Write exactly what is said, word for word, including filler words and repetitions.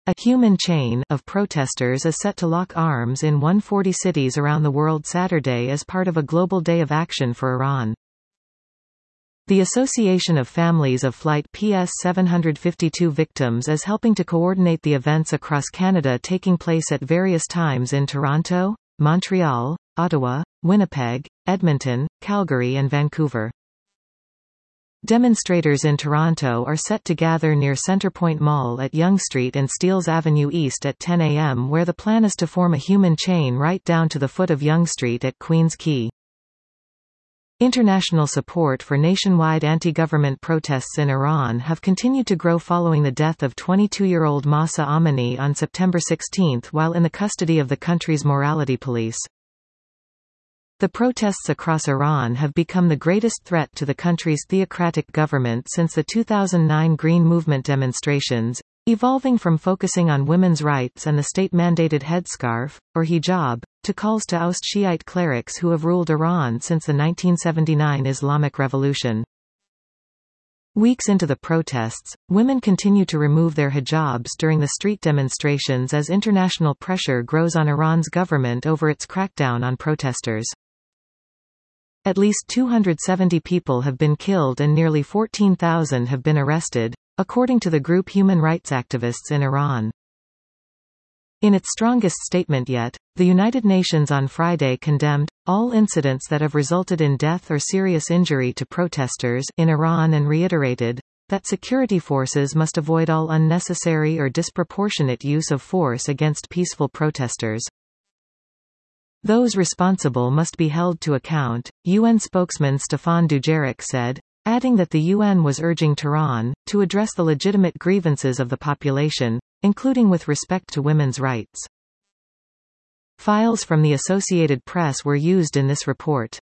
A human chain of protesters is set to lock arms in one hundred forty cities around the world Saturday as part of a global day of action for Iran. The Association of Families of Flight P S seven fifty-two victims is helping to coordinate the events across Canada taking place at various times in Toronto, Montreal, Ottawa, Winnipeg, Edmonton, Calgary and Vancouver. Demonstrators in Toronto are set to gather near Centrepoint Mall at Yonge Street and Steeles Avenue East at ten A M where the plan is to form a human chain right down to the foot of Yonge Street at Queen's Quay. International support for nationwide anti-government protests in Iran have continued to grow following the death of twenty-two-year-old Mahsa Amini on September sixteenth while in the custody of the country's morality police. The protests across Iran have become the greatest threat to the country's theocratic government since the two thousand nine Green Movement demonstrations, evolving from focusing on women's rights and the state-mandated headscarf, or hijab, to calls to oust Shiite clerics who have ruled Iran since the nineteen seventy-nine Islamic Revolution. Weeks into the protests, women continue to remove their hijabs during the street demonstrations as international pressure grows on Iran's government over its crackdown on protesters. At least two hundred seventy people have been killed and nearly fourteen thousand have been arrested, according to the group Human Rights Activists in Iran. In its strongest statement yet, the United Nations on Friday condemned all incidents that have resulted in death or serious injury to protesters in Iran and reiterated that security forces must avoid all unnecessary or disproportionate use of force against peaceful protesters. Those responsible must be held to account, U N spokesman Stéphane Dujarric said, adding that the U N was urging Tehran to address the legitimate grievances of the population, including with respect to women's rights. Files from the Associated Press were used in this report.